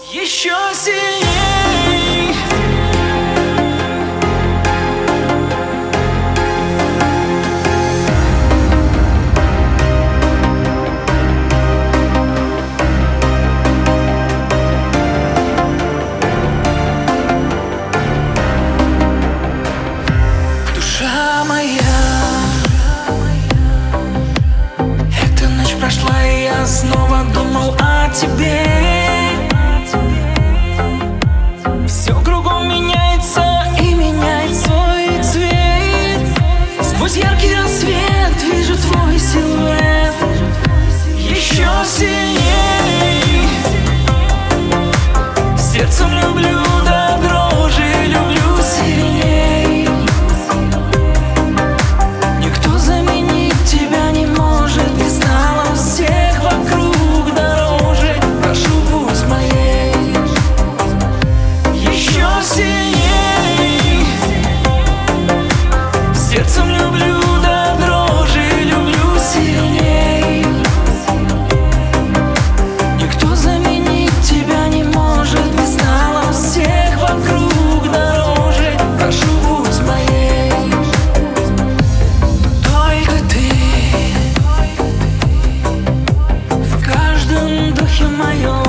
Еще сильней. Душа моя, эта ночь прошла, и я снова думал о тебе. Все кругом меняется и меняет свой цвет. Сквозь яркий рассвет вижу твой силуэт. Еще сильней. Сердцем люблю до дрожи, люблю сильней. Никто заменить тебя не может. Ты стала всех вокруг дороже. Прошу, будь моей. Еще сильней. Сердцем люблю до дрожи, люблю сильней. Никто заменить тебя не может. Ты стала всех вокруг дороже. Прошу, будь моей. Только ты в каждом духе моем.